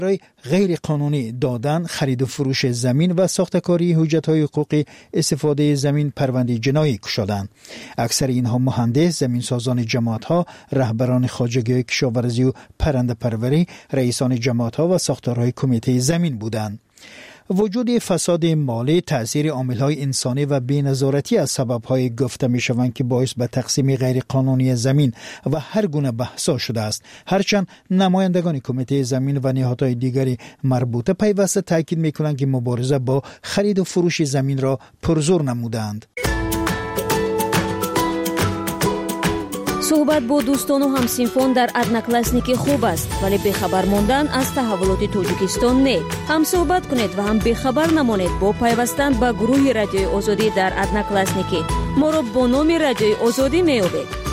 برای غیر قانونی دادن، خرید و فروش زمین و ساختکاری حجت‌های حقوقی استفاده زمین پرونده جنایی گشادند. اکثر اینها مهندس، زمینسازان جماعت‌ها، رهبران خواجگی کشاورزی و پرنده پروری، رئیسان جماعت‌ها و ساختارهای کمیته زمین بودند. وجود فساد مالی، تأثیر عامل‌های انسانی و بی‌نظارتی از سبب‌های گفته می‌شوند که باعث به تقسیم غیرقانونی زمین و هر گونه بحثا شده است. هرچند نمایندگان کمیته زمین و نهادهای دیگری مربوطه پیوسته تاکید می‌کنند که مبارزه با خرید و فروش زمین را پرزور نمودند. صحبت با دوستان و همسینفون در одноклассники خوب است، ولی بخبر ماندن از تحولات توجیکستان نه. هم صحبت کنید و هم بخبر نمانید با پیوستن به گروه رادیوی آزادی در одноклассники. ما را با نام رادیوی آزادی می‌یابید.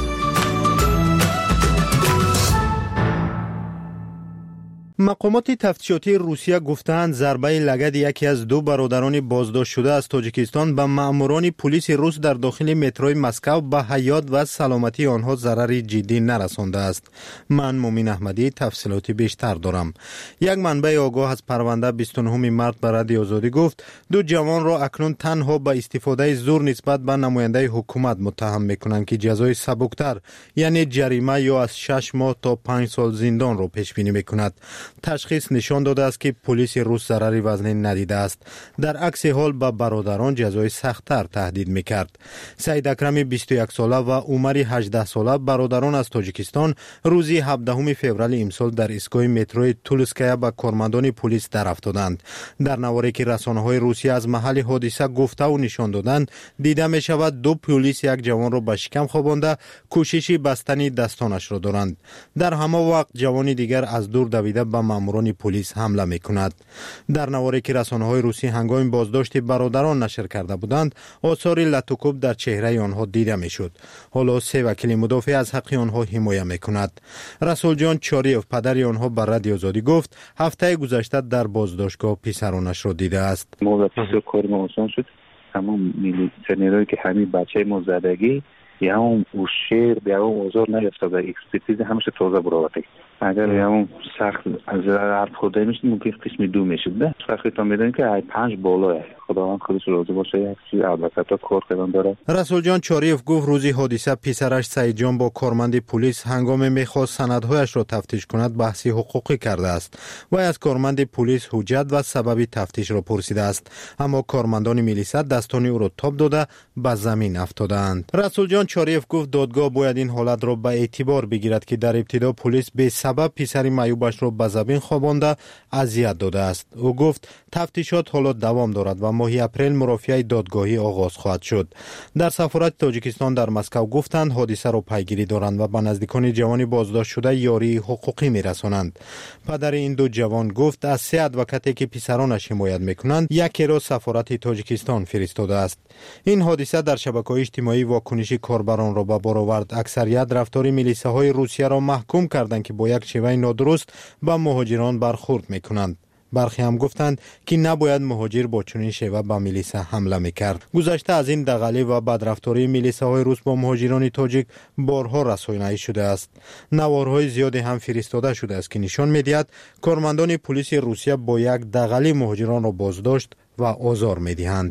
مقامات تفتیشاتی روسیه گفتند ضربه لگد یکی از دو برادران بازداشت شده از تاجیکستان به ماموران پلیس روس در داخل متروی مسکو به حیات و سلامتی آنها ضرری جدی نرسانده است. من مومین احمدی تفصیلات بیشتر دارم. یک منبع آگاه از پرونده 29 مارس به رادیو آزادی گفت دو جوان را اکنون تنها به استفاده زور نسبت به نماینده حکومت متهم میکنند که جزای سبکتر یعنی جریمه یا از 6 ماه تا 5 سال زندان را پیش بینی میکند. تشخیص نشان داده است که پلیس روس ضرری وزنی ندیده است. در عکس حال به برادران جزای سخت‌تر تهدید میکرد. سعید اکرمی 21 ساله و عمر 18 ساله برادران از تاجیکستان روزی 17 فوریه امسال در ایستگاه متروی تولسکایا به کارمندان پلیس در افتادند. در نواری که رسانه‌های روسیه از محل حادثه گفته و نشان دادند دیده می شود دو پلیس یک جوان را به شکم خوابانده کوششی بستن دستانش را دارند. در همان وقت جوانی دیگر از دور دویده به ماموران پلیس حمله میکند. در نواری که رسانه‌های روسی هنگام بازداشت برادران نشر کرده بودند آثار لطوکوب در چهره آنها دیده میشد. حالا سه وکیل مدافع از حق آنها حمایت میکند. رسول جان چاریف پدر آنها بر رادیو آزادی گفت هفته گذشته در بازداشتگاه پسرانش را دیده است. ما کار ما آسان شد. تمام میلیونری که همین بچه ما زدگی یا اون شیر به اون اوزار نیفته به اکسپرتیز همیشه تازه براورده. اگر یا اون سخت از حرف خورده میشه ممکن قسم 2 میشه. ده سختی تا میدونی که 5 بالاه. خداوند خودش راضی باشه یک چیز البته تا کار کردن داره. رسول جان چاریف گفت روزی حادثه پسرش سعید جان با کارمند پلیس هنگام میخواست سندهایش را تفتیش کند بحثی حقوقی کرده است. وی از کارمند پلیس حجت و سبب تفتیش را پرسیده است، اما کارمندان میلیسا دستان او را تاب داده به زمین افتادند. رسول جان چاریف گفت دادگاه باید این حالت را به اعتبار بگیرد که در ابتدا پلیس به سبب پسر معیوبش را به زمین خوابانده اذیت داده است. او گفت تفتیشات حالا دوام دارد و ماه اپریل مرافعه دادگاهی آغاز خواهد شد. در سفارت تاجیکستان در مسکو گفتند حادثه را پیگیری دارند و به نزدیکان جوان بازداشت شده یاری حقوقی میرسانند. پدر این دو جوان گفت از 3 ادوکاتی که پسرانش حمایت میکنند یکی را سفارت تاجیکستان فرستاده است. این حادثه در شبکه‌های اجتماعی واکنش کاربران را به بار آورد. اکثریت رفتار میلیساهای روسیه را محکوم کردند که با یک شیوه نادرست به مهاجران برخورد میکنند. برخی هم گفتند که نباید مهاجر با چنین شیوه به میلیسا حمله میکرد. گذشته از این دغلی و بدرفتاری میلیساهای روس با مهاجران تاجیک بارها رسانه‌ای شده است. نوارهای زیادی هم فرستاده شده است که نشان میدهد کارمندان پلیس روسیه با یک دغلی مهاجران را بازداشت و آزار میدهند.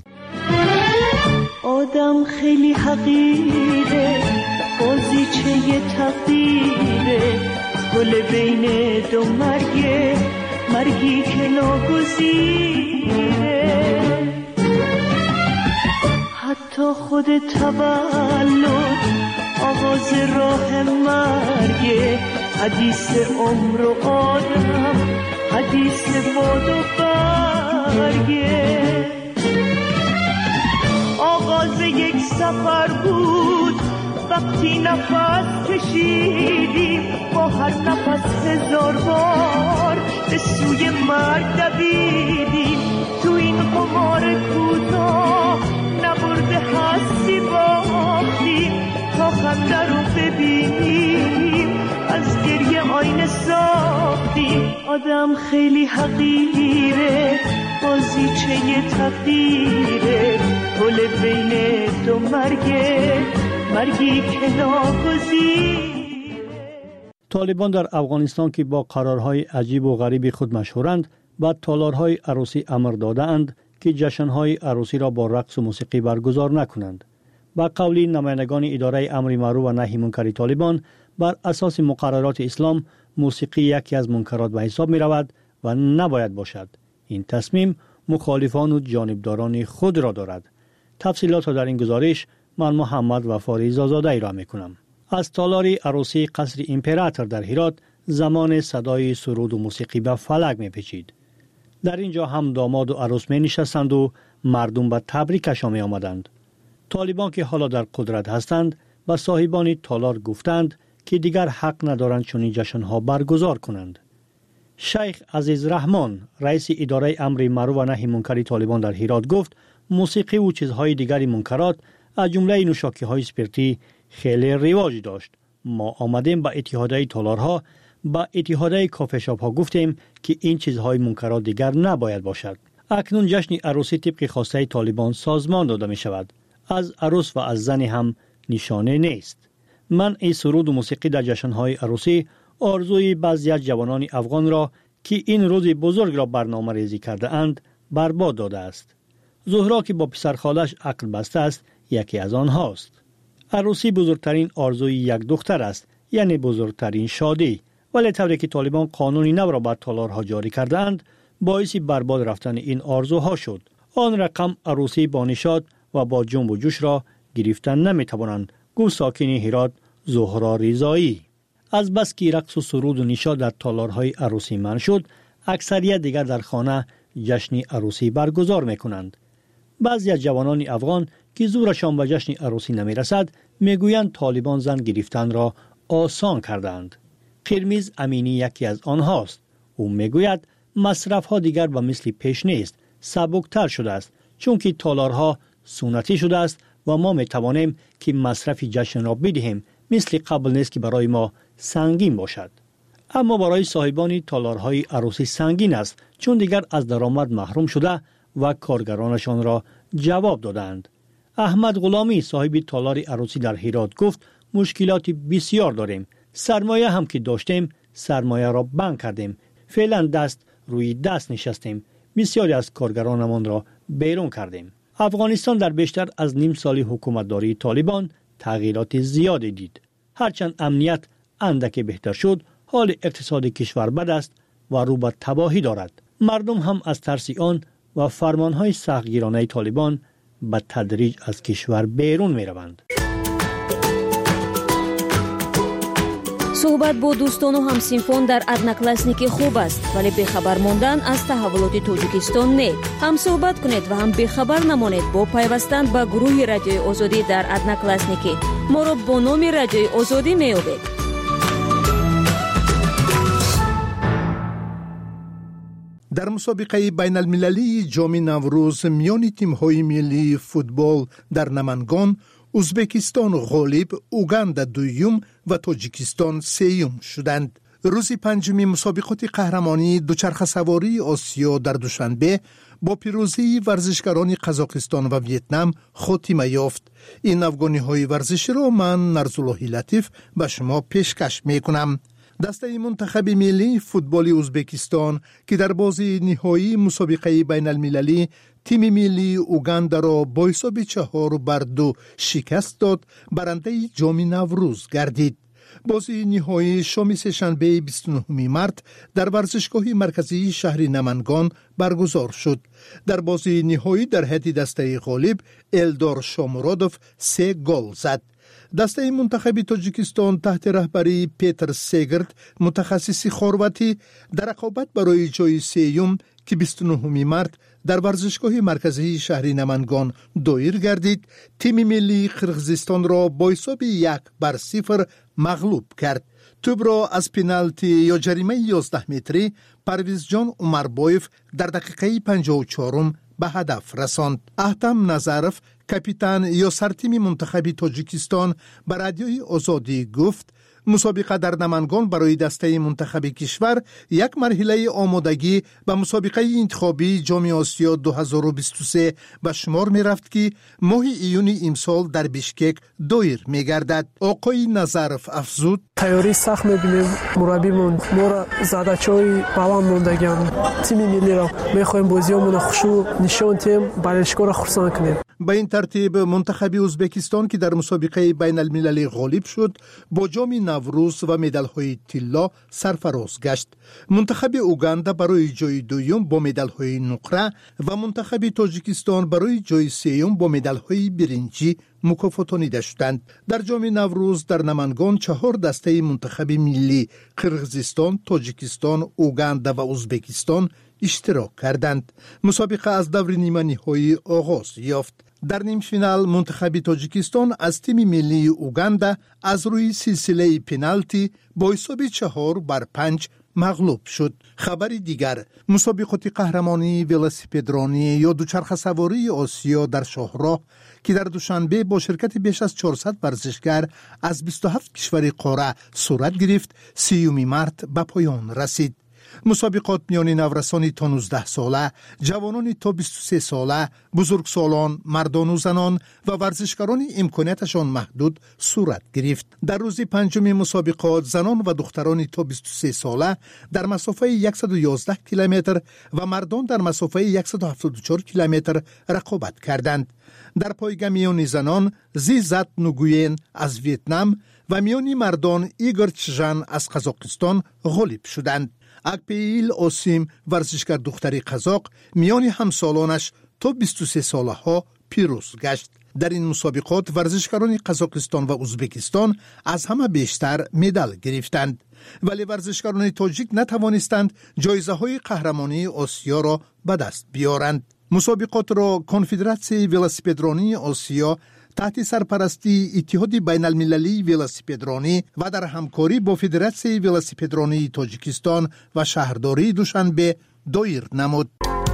آدم خیلی حقیره، بازیچه تقدیره، گل بین دو مرگی که ناگزیره. حتی خود تولد آغاز راه مرگه، حدیث عمر و آدم، حدیث باد و برگه. آغاز یک سفر بود وقتی نفس کشیدیم، با هر نفس 1000 بار به سوی مرگ دویدیم. تو این قمار کوتاه نبرده هستی باختیم، تا خنده رو ببینیم از گریه آینه ساختیم. آدم خیلی حقیره، بازیچه تقدیره، گل بین دو مرگی که ناگزیره. طالبان در افغانستان که با قرارهای عجیب و غریب خود مشهورند، با تالارهای عروسی امر داده‌اند که جشن‌های عروسی را با رقص و موسیقی برگزار نکنند. با قول نمایندگان اداره امر معروف و نهی منکر طالبان، بر اساس مقررات اسلام موسیقی یکی از منکرات به حساب می رود و نباید باشد. این تصمیم مخالفان و جانبداران خود را دارد. تفصیلات را در این گزارش من محمد وفاری زازاده ای را می کنم. از تالار عروسی قصر امپراتور در هرات زمان صدای سرود و موسیقی به فلک می پیچید. در اینجا هم داماد و عروس می نشستند و مردم به تبریکشان می آمدند. طالبان که حالا در قدرت هستند و صاحبان تالار گفتند که دیگر حق ندارند چنین جشن‌ها برگزار کنند. شیخ عزیز رحمان، رئیس اداره امر معروف و نهی منکر طالبان در هرات گفت موسیقی و چیزهای دیگری منکرات از جمله نوشاکی‌های اسپرتی خیلی رواج داشت. ما آمدیم با اتحادیه تالارها، با اتحادیه کافه شاپ‌ها گفتیم که این چیزهای منکرات دیگر نباید باشد. اکنون جشن عروسی طبق خواسته طالبان سازمان داده می شود. از عروس و از زن هم نشانه نیست. منع سرود و موسیقی در جشن‌های عروسی آرزوی بعضی از جوانان افغان را که این روز بزرگ را برنامه ریزی کرده اند برباد داده است. زهرا که با پسرخالش عقد بسته است یکی از آنهاست. عروسی بزرگترین آرزوی یک دختر است، یعنی بزرگترین شادی، ولی طوری که طالبان قانونی نو را بر تالارها جاری کرده اند باعث برباد رفتن این آرزوها شد. آن رقم عروسی با نشاط و با جنب و جوش را گرفتن نمیتوانند، گفت ساکن هرات زهرا رضایی. از بس که رقص و سرود و نشاط در تالارهای عروسی منع شد، اکثریت دیگر در خانه جشن عروسی برگزار میکنند. بعضی از جوانان افغان که زورشان به جشن عروسی نمیرسد میگویند طالبان زن گرفتن را آسان کردند. قرمیز امینی یکی از آنهاست. او میگوید مصرف ها دیگر به مثل پیش نیست، سبکتر شده است، چون که تالارها سنتی شده است و ما میتوانیم که مصرف جشن را بدهیم، مثل قبل نیست که برای ما سنگین باشد. اما برای صاحبان تالارهای عروسی سنگین است، چون دیگر از درآمد محروم شده و کارگرانشان را جواب دادند. احمد غلامی صاحب تالار عروسی در هرات گفت مشکلات بسیار داریم. سرمایه هم که داشتیم سرمایه را بند کردیم. فعلا دست روی دست نشستیم. بسیاری از کارگرانمان را بیرون کردیم. افغانستان در بیشتر از نیم سال حکومتداری طالبان تغییرات زیادی دید. هرچند امنیت اندکی بهتر شد، حال اقتصاد کشور بد است و رو به تباهی دارد. مردم هم از ترس آن و فرمانهای سختگیرانه طالبان به تدریج از کشور بیرون می روند. صحبت با دوستان و همسینفون در ادناکلاسنیکی خوب است، ولی بخبر موندن از تحولات توجیکستان نه. هم صحبت کنید و هم بخبر نمانید با پیوستن به گروه رادیوی آزادی در ادناکلاسنیکی. ما را با نام رادیوی آزادی میابید. در مسابقه بین المللی جام نوروز میان تیم‌های ملی فوتبال در نمنگان، ازبکستان غالب، اوگاندا دوم و تاجیکستان سوم شدند. روز پنجمی مسابقات قهرمانی دوچرخه سواری آسیا در دوشنبه با پیروزی ورزشکاران قزاقستان و ویتنام خاتمه یافت. این افغانی‌های ورزشی را من نرزالله لطیف به شما پیشکش می‌کنم. دسته منتخب ملی فوتبال ازبکستان که در بازی نهایی مسابقه بین المللی تیم ملی اوگاندا را با حساب 4-2 شکست داد، برنده جام نوروز گردید. بازی نهایی شام سه‌شنبه 29 مارس در ورزشگاه مرکزی شهر نمنگان برگزار شد. در بازی نهایی در هدی دسته غالب الدار شامرادوف 3 گل زد. دسته منتخب تاجیکستان تحت رهبری پیتر سیگرد متخصص خرواتی در رقابت برای جای سوم که 29 مارس در ورزشگاه مرکزی شهر نمنگان دایر گردید، تیم ملی قرقیزستان را با حساب 1-0 مغلوب کرد. توپ را از پنالتی یا جریمه 11 متری پرویز جان عمربایف در دقیقه 54 به هدف رساند. احتم نظرف کاپیتان یا سرتیم منتخب تاجیکستان به رادیوی آزادی گفت مسابقه در نمنگان برای دسته منتخب کشور یک مرحله آمادگی به مسابقه انتخابی جام آسیا 2023 به شمار می رفت که ماه ایون امسال در بیشکک دایر می گردد. آقای نظرف افزود: تیاری سخت می بینیم، مربیمون ما را زدچای بلند موندگیم، تیم ملی را می خواهیم بازیامون خشوع نشان تیم بالشکار خرسان کنیم. به این ترتیب منتخب ازبکستان که در مسابقه بین المللی غالب شد با جام نوروز و مدال‌های طلا سرفراز گشت. منتخب اوگاندا برای جای دوم با مدال‌های نقره و منتخب تاجیکستان برای جای سوم با مدال‌های برنجی مکافاتانیده شدند. در جام نوروز در نمنگان 4 دسته منتخب ملی قرقیزستان، تاجیکستان، اوگاندا و ازبکستان اشتراک کردند. مسابقه از دور نیمه نهایی آغاز یافت. در نیم فینال منتخب تاجیکستان از تیم ملی اوگاندا از روی سلسله پنالتی با حساب 4-5 مغلوب شد. خبر دیگر: مسابقات قهرمانی ولاسیپدرانی یا دوچرخه سواری آسیا در شاهراه که در دوشنبه با شرکت بیش از 400 ورزشگر از 27 کشور قاره صورت گرفت 30 مارس به پایان رسید. مسابقات میان نورسان تا 19 ساله، جوانان تا 23 ساله، بزرگسالان، مردان و زنان و ورزشکاران امکاناتشان محدود صورت گرفت. در روز پنجم مسابقات زنان و دختران تا 23 ساله در مسافه 111 کیلومتر و مردان در مسافه 174 کیلومتر رقابت کردند. در پایگاه میان زنان زیزت نوگوین از ویتنام و میان مردان ایگور چژان از قزاقستان غالب شدند. اکپیل آسیم ورزشگر دختری قزاق میان همسالانش تا 23 ساله ها پیروز گشت. در این مسابقات ورزشکاران قزاقستان و ازبکستان از همه بیشتر مدال گرفتند، ولی ورزشکاران تاجیک نتوانستند جایزه های قهرمانی آسیا را به دست بیارند. مسابقات را کنفدراسیون ولاسیپدرانی آسیا تحت سرپرستی اتحاد بین المللی ولاسیپدرانی و در همکاری با فدراسیون ولاسیپدرانی تاجیکستان و شهرداری دوشنبه دایر نمود.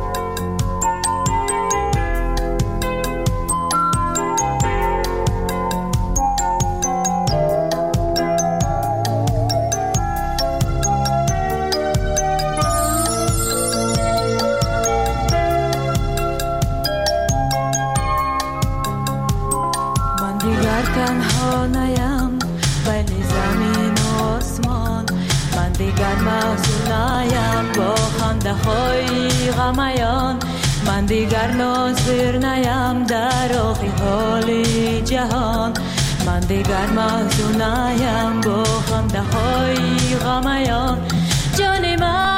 تنها نیم بین زمین و آسمان، من دیگر محزون نیم با خنده های غمیان، من دیگر ناظر نیم در آخی حال جهان، من دیگر محزون نیم با خنده های غمیان. جان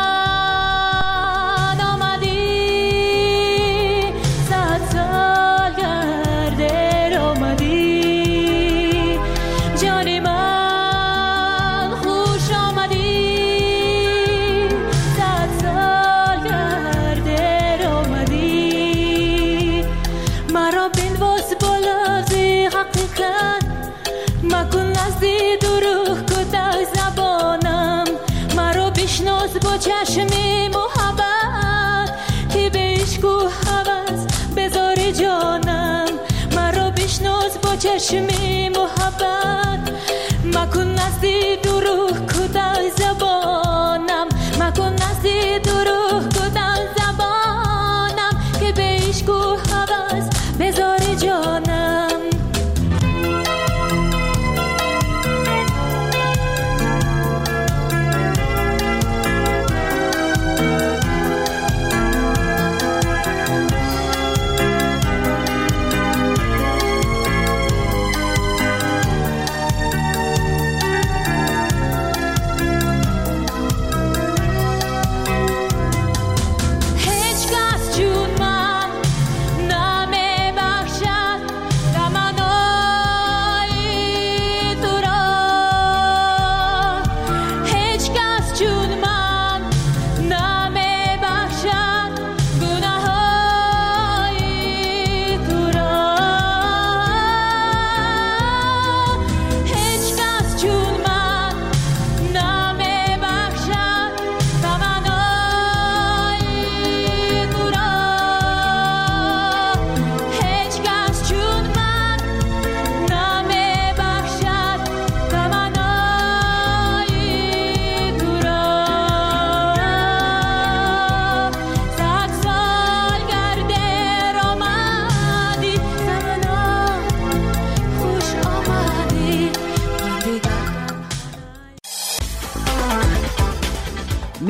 من آمدی 100 سال گرده آمدی، جان من خوش آمدی 100 سال گرده آمدی. مرا بنواز با لفظ حقیقت، مکن نزدی دروغ کده زبانم، مرا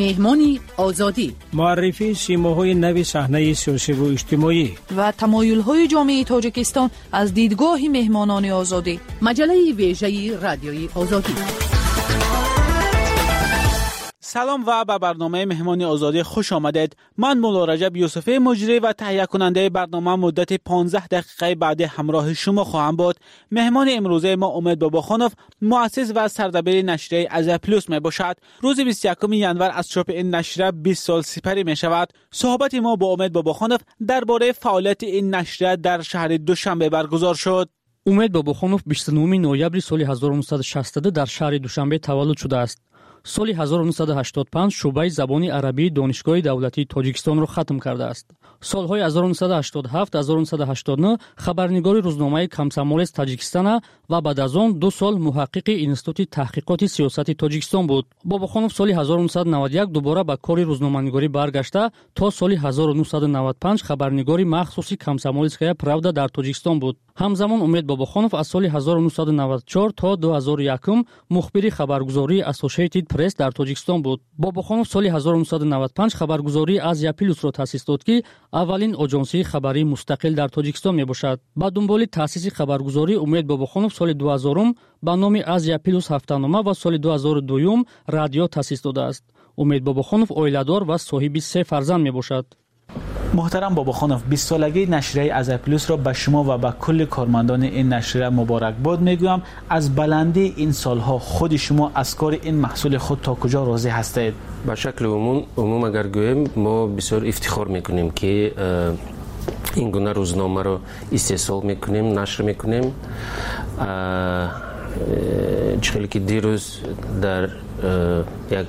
مهمان آزادی، معرفی سیماهای نو صحنه سیاسی و اجتماعی و تمایل‌های جامعه تاجیکستان از دیدگاه مهمانان آزادی. مجله ویژه رادیوی آزادی. سلام و به برنامه مهمان آزادی خوش آمدید. من مولا رجب یوسفی مجری و تهیه کننده برنامه مدت 15 دقیقه بعد همراه شما خواهم بود. مهمان امروزه ما امید باباخانوف، مؤسس و سردبیر نشریه از پلوس می باشد. روز 21 ینور از چاپ این نشریه 20 سال سپری می شود. صحبت ما با امید باباخانوف درباره فعالیت این نشریه در شهر دوشنبه برگزار شد. امید باباخانوف 29 نوامبر سال 1962 در شهر دوشنبه تولد شده است. سال 1985 شعبه زبان عربی دانشگاه دولتی تاجیکستان را ختم کرده است. سالهای 1987 1989 خبرنگار روزنامه کمسمول تاجیکستان و بعد از آن 2 سال محقق اینستیتوت تحقیقات سیاسی تاجیکستان بود. باباخانوف سال 1991 دوباره به کار روزنامه‌نگاری برگشته تا سال 1995 خبرنگار مخصوصی کمسمولسکایا پراودا در تاجیکستان بود. همزمان امید باباخانوف از سال 1994 تا 2001 مخبر خبرگزاری اسوسییتد پرس در تاجیکستان بود. باباخانوف سال 1995 خبرگزاری آزیا پلوس را تأسیس داد که اولین آژانسی خبری مستقل در تاجیکستان می باشد. با دنبال تأسیس خبرگزاری امید باباخانوف سال 2000 با نام آزیا پلوس هفته‌نامه و سال 2002 رادیو تأسیس داده است. امید باباخانوف عائله‌دار و صاحب 3 فرزند می باشد. محترم باباخانوف، 20 سالگی نشریه از پلوس را به شما و به کل کارمندان این نشریه مبارک باد میگویم. از بلندی این سالها خود شما از کار این محصول خود تا کجا راضی هستید؟ به شکل عموم اگر گویم ما بسیار افتخار میکنیم که این گونه روزنامه را استحصال میکنیم، نشر میکنیم. چخیلی که دیروز در یک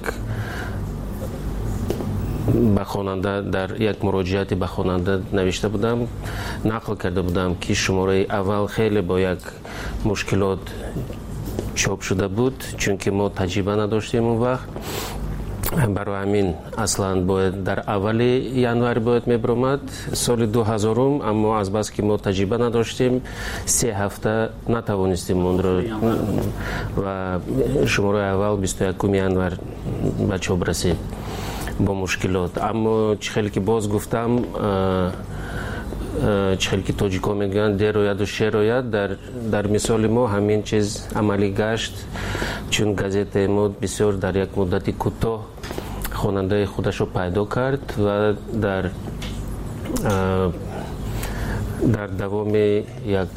به خواننده در یک مراجعه به خواننده نوشته بودم، نقل کرده بودم که شماره اول خیلی با یک مشکلات چاپ شده بود چون که ما تجربه نداشتیم اون وقت. برای همین اصلا باید در اول ینور باید میبرامد سال 2000 اما از بس که ما تجربه نداشتیم 3 هفته نتوانستیم اون را و شماره اول 21 ینور به چاپ رسید با مشکلات. اما چخیلی که باز گفتم چخیلی که تاجیکا میگن دروید و شروید در مثال ما همین چیز عملی گشت چون گازت ما بسیار در یک مدت کوتاه خواننده خودش رو پیدا کرد و در دوام یک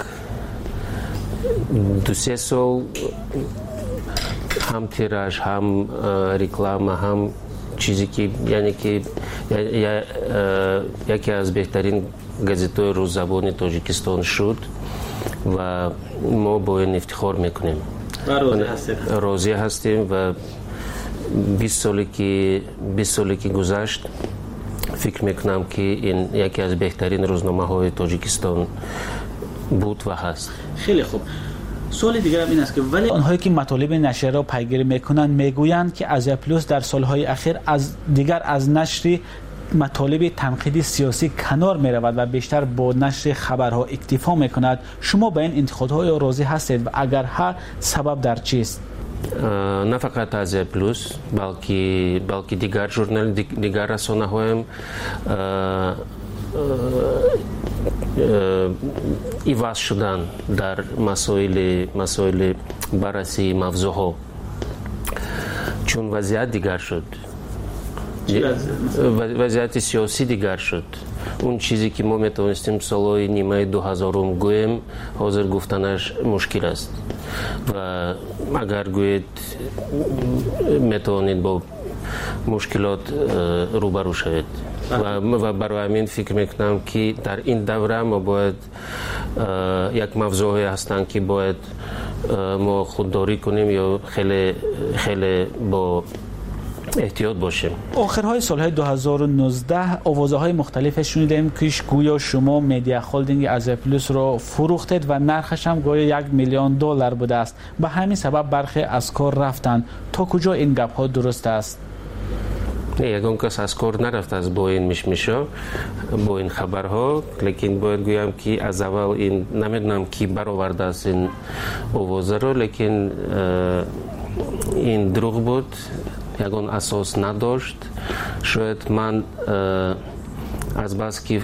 2-3 سال هم تیراژ هم رکلام هم چیزی که یعنی که یکی از بهترین گازت‌های روززبان تاجیکستان شد و ما با این افتخار میکنیم و راضی هستیم و 20 سالی که گذشت فکر میکنم که این یکی از بهترین روزنامه‌های تاجیکستان بود و هست. خیلی خوب. سوال دیگر هم این است که ولی آنهایی که مطالب نشریه را پیگیری میکنند میگویند که آزیا پلوس در سالهای اخیر از نشر مطالب تنقیدی سیاسی کنار میرود و بیشتر با نشر خبرها اکتفا میکند. شما به این انتقادهای راضی هستید و اگر ها سبب در چیست؟ نه فقط آزیا پلوس بلکه دیگر ژورنال دیگر رسانه‌ها هم ایواز شدن در مسائل بررسی موضوعها چون وضعیت دیگر شد، وضعیت سیاسی دیگر شد. اون چیزی که ما میتونستیم سالهای نیمه 2000 گویم حاضر گفتنش مشکل است و اگر گوید میتونید با مشکلات روبرو شوید و برای همین فکر میکنم که در این دوره ما باید یک موضوعی هستن که باید ما خودداری کنیم یا خیلی با احتیاط باشیم. آخرهای سالهای 2019 آوازهای مختلف شنیدیم که گویا شما مدیا هولدینگ آزیا پلوس را فروختید و نرخش هم گویا $1 میلیون بوده است. به همین سبب برخی از کار رفتند. تا کجا این گپ ها درست است؟ یگان کس از کار نرفت از با این مشمشا با این خبرها، لیکن باید گویم که از اول این نمیدونم کی برآورده است این آوازه رو، لیکن این دروغ بود. ягон асос надошт. Шояд ман аз бас ки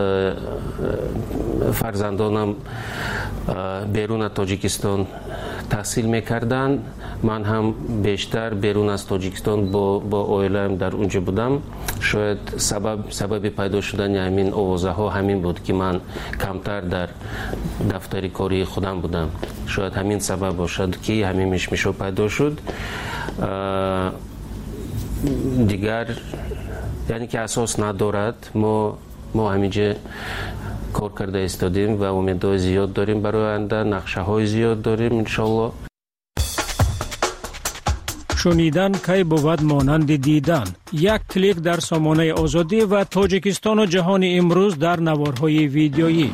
фарзандонам беруна Тоҷикистон таҳсил мекарданд, ман ҳам бештар берун аз Тоҷикистон бо оилаам дар унҷо будам. Шояд сабаби пайдо шудани ҳамин овозаҳо ҳамин буд, ки ман камтар дар дафтари кории худам будам. Шояд ҳамин сабаб бошад, ки ҳамин мишмишҳо пайдо шуд. дигар яъне ки асос надорад. мо ҳаминҷа кор карда истодем ва умедҳои зиёд дорем барои оянда, нақшаҳои зиёд дорем иншоалло. шунидан кай бувад монанди дидан. Як клик дар сомонаи озодӣ ва Тоҷикистону ҷаҳони имрӯз дар наворҳои видеоӣ.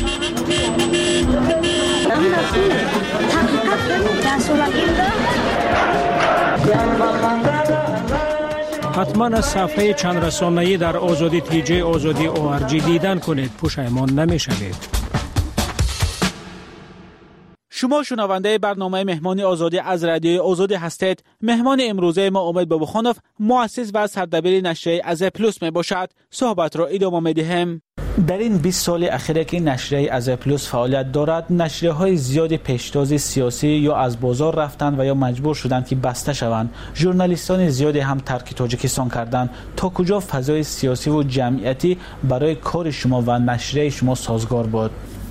ҳатман аз сафҳаи чандрасонаӣ дар озодӣ тиҷаи озодӣ ORG дидан кунед, пушаймон намешавед. شما شنونده برنامه مهمان آزادی از رادیوی آزادی هستید. مهمان امروزه ما امید بابخانوف مؤسس و سردبیر نشریه از پلوس می باشد. صحبت را ادامه می دهیم. در این 20 سال اخیر که نشریه از پلوس فعالیت دارد، نشریه های زیادی پیشتاز سیاسی یا از بازار رفتند و یا مجبور شدند که بسته شوند. ژورنالیستان زیادی هم ترک تاجیکستان کردند. تا کجا فضای سیاسی و جمعیتی برای کار شما و نشریه شما سازگار بود؟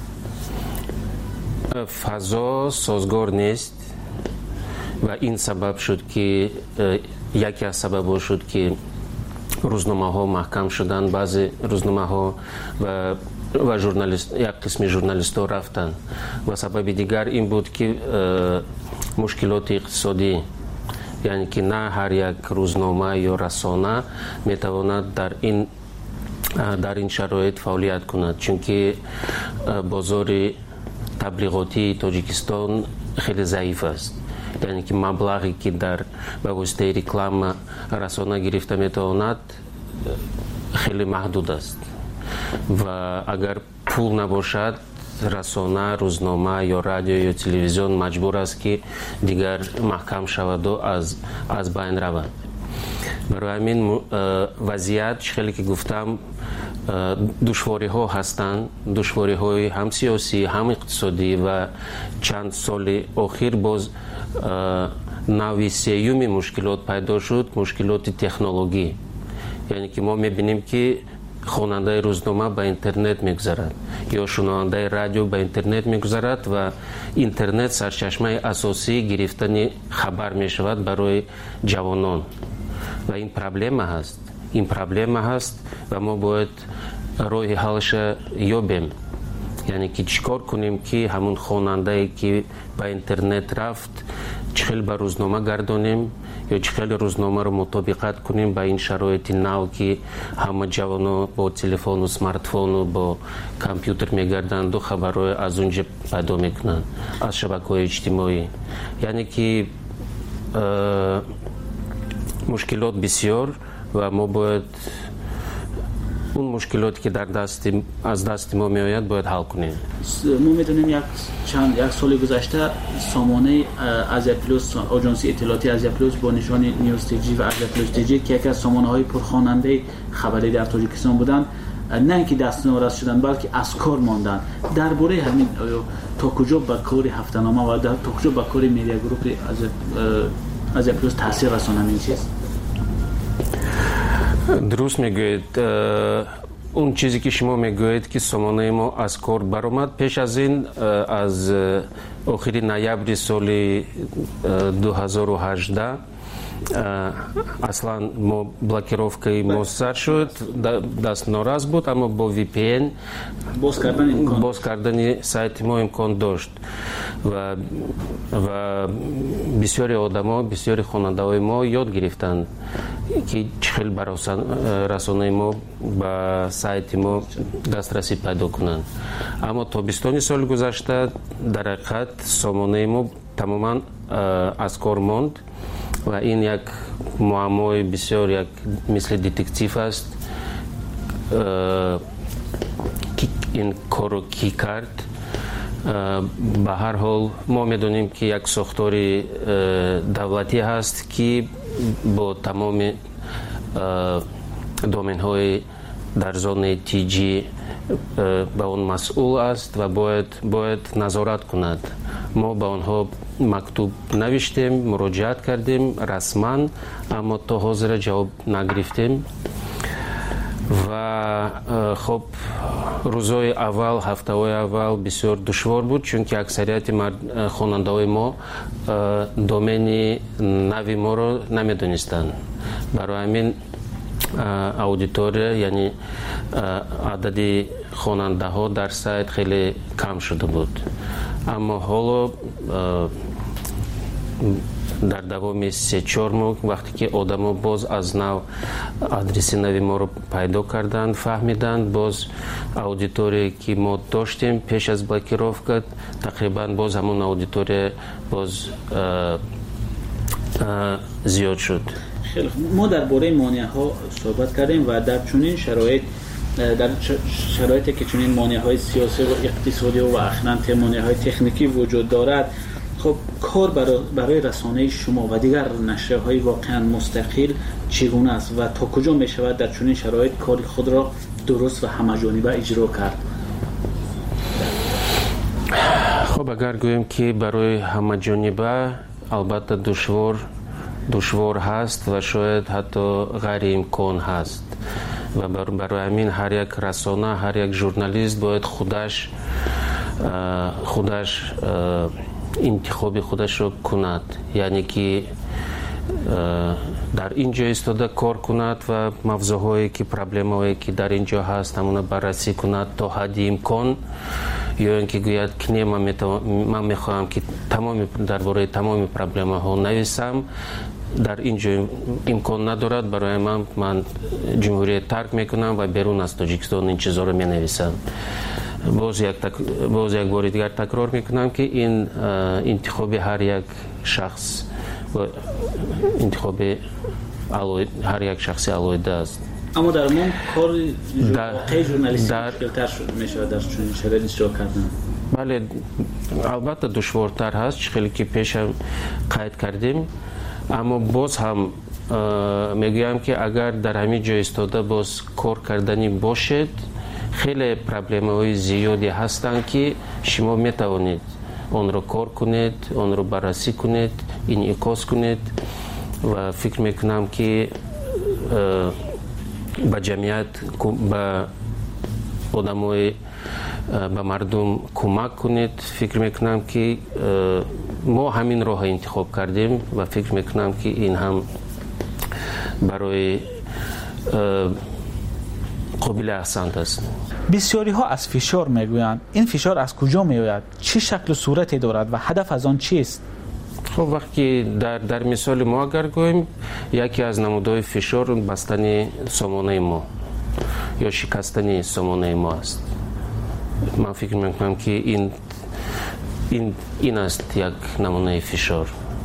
فضا سازگار نیست و این سبب شد که یکی از سبب شد که روزنامه ها محکم شدن. بعضی روزنامه ها و ژورنالیست، یک قسم ژورنالیست ها رفتن و سبب دیگر این بود که مشکلات اقتصادی، یعنی که نه هر یک روزنامه یا رسانه میتواند در این شرایط فعالیت کند، چون که بازار تبلیغاتی تاجیکستان خیلی ضعیف است. یعنی که مبلغی که در به واسطه رکلام رسانه گرفته میتواند خیلی محدود است و اگر پول نباشد رسانه، روزنامه یا رادیو یا تلویزیون مجبور است که دیگر محکم شود و از بین رود. برای همین وضعیت خیلی که گفتم دشواری ها هستند، دشواری های هم سیاسی هم اقتصادی و چند سال اخیر باز نوع سیوم مشکلات پیدا شد، مشکلات تکنولوژی. یعنی که ما میبینیم که خواننده روزنامه به اینترنت میگذرد یا شنونده رادیو به اینترنت میگذرد و اینترنت سرچشمه اساسی گرفتن خبر میشود برای جوانان و این پرابلم هست. این پرابلم هست و ما باید راه حلش یابیم. یعنی که چیکار کنیم که همون خواننده که به اینترنت رفت چخیل به روزنامه گردانیم یا چخیل روزنامه رو مطابقت کنیم با این شرایط نو که همه جوانا با تلفن و سمارتفون و با کامپیوتر میگردند و خبرهای از اونجا پیدا میکنند از شبکه‌های اجتماعی. یعنی که مشکلات بسیار و ما باید اون مشکلاتی که در از دست ما میآید باید حل کنیم. ما میدونیم یک سال گذشته سامانه آزیا پلوس، آژانس اطلاعاتی آزیا پلوس با نشان نیوز تیجی و آزیا پلوس تیجی که یکی از سامانه های پرخواننده خبری در تاجیکستان بودند، نه اینکه دست ناراض شدن بلکه از کار ماندن. درباره همین تا کجا به کار هفته‌نامه و تا کجا به کار میدیا گروپ آزیا پلوس تاثیر رسانند این چیز؟ درست میگوید. اون چیزی که شما میگوید که سامانه ما از کار برآمد، پیش از این از آخر نوامبر سال 2018 اصلا ما بلاکировкаи ما سر شد، دست ناراض بود، اما با VPN باز کردن سایت ما امکان داشت و بسیاری آدما، بسیاری خواننده‌های ما یاد گرفتند که چخیل برای رسانه ما به سایت ما دسترسی پیدا کنند. اما تابستان سال گذشته در حقیقت سامانه ما تماما از کار ماند و این یک معمای بسیار یک مثل دتکتیو است. این کارو کی کرد؟ به هر حال ما میدونیم که یک ساختار دولتی هست که با تمام دومین‌های در زون تیجی به اون مسئول است و باید نظارت کند. ما به آنها مکتوب نوشتیم، مراجعت کردیم رسما، اما تا حاضر جواب نگرفتیم. و خب روزهای اول، هفته‌های اول بسیار دشوار بود، چون که اکثریت خواننده‌های ما دومین نوی ما رو نمیدونستند. برای همین аудитория, یعنی عدد خواننده ها در سایت خیلی کم شده بود. اما حالا در دوام 3-4 ماه وقتی که آدم باز از نو آدرس نوی ما رو پیدا کردند، فهمیدند، باز аудитория که ما داشتیم پیش از بلاکировка تقریبا باز همون аудитория باز زیاد شد. ما درباره مانع ها صحبت کردیم و در چنین شرایطی که چنین مانع های سیاسی و اقتصادی و اخلاً مانع های تکنیکی وجود دارد، خب کار برای رسانه شما و دیگر نشریه های واقعا مستقل چگونه است و تا کجا می شود در چنین شرایط کار خود را درست و همه‌جانبه اجرا کرد؟ خب اگر گوییم که برای همه‌جانبه البته دشوار هست و شاید حتی غیر امکان هست و برای همین هر یک رسانه، هر یک ژورنالیست باید خودش انتخاب خودش رو کند، یعنی که در اینجا ایستاده کار کند و موضوعهایی که پرابلم‌هایی که در اینجا هست همون بررسی کند تا حد امکان، یا اینکه گوید که نه من میخواهم که درباره تمام پرابلم‌ها نویسم، در اینجا امکان ندارد، برای من جمهوریت ترک میکنم و بیرون از تاجیکستان این چیزا رو مینویسم. باز یک بار دیگر تکرار میکنم که این انتخاب هر یک شخص و انتخاب هر یک شخص علایده است. اما در من کار ژورنالیستی مشکل‌تر میشه در چنین شرایطی اجرا کردن. بله البته دشوارتر هست، خیلی که پیش هم قید کردیم، اما باز هم میگویم که اگر در همین جای ایستاده باز کار کردنی باشد، خیلی پرابلم‌های زیادی هستند که شما میتوانید آن را کار کنید، آن را بررسی کنید، انعکاس کنید و فکر میکنم که به جمعیت، به آدمای، به مردم کمک کنید. فکر میکنم که ما همین راه انتخاب کردیم و فکر میکنم که این هم برای قابل احسان است. بسیاری ها از فشار میگویند. این فشار از کجا میآید؟ چه شکل و صورتی دارد و هدف از آن چیست؟ خب وقتی در مثال ما اگر گوییم، یکی از نمودهای فشار بستن سامانه ما یا شکستن سامانه ما است. من فکر میکنم که این است یک نمونه فشار.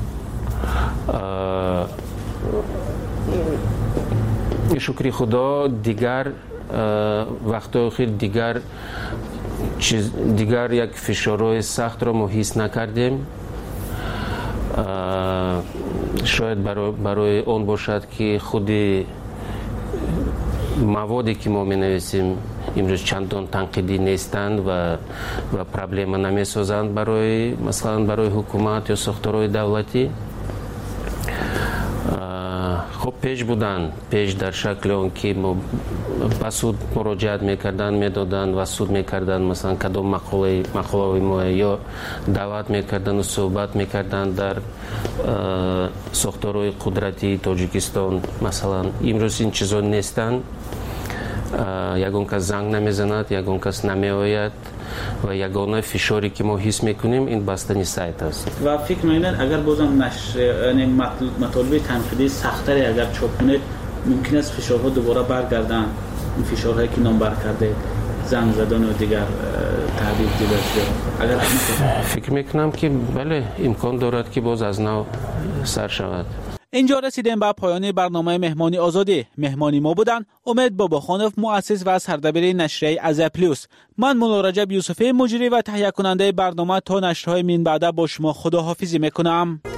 شکر خدا دیگر وقتا خیلی دیگر یک فشارهای سخت را ما حس نکردیم. شاید برای اون باشد که خود موادی که ما می نویسیم امروز چندان تنقیدی نیستند و پرابلم نمی سازند مثلا برای حکومت یا ساختارهای دولتی. خب پیش در شکل اون که ما بسود مراجعت میکردن، میدادن و سود میکردن، مثلا کدام مقاله ما یا دعوت میکردن و صحبت میکردن در ساختارهای قدرتی تاجیکستان. مثلا امروز این چیزا نیستن، یگان کس زنگ نمیزند، یگان کس نمیآید و یگانه فشاری که ما حس میکنیم این بستنی سایت است. و فکر میکنید اگر بازم مطالب تنقیدی سختری اگر چاپ کنید، ممکن است فشارها دوباره برگردن؟ این فشارهایی که نام بر کرده، زنگ زدن و دیگر تهدید اگر فکر میکنم که بله امکان دارد که باز از نو سر شود. اینجا رسیدیم به پایان برنامه مهمانی آزادی. مهمانی ما بودن امید باباخانوف، مؤسس و سردبیر نشریه ازپلیوس. من مولا رجب یوسفی، مجری و تهیه کننده برنامه. تا نشرهای من بعد با شما خداحافظی میکنم.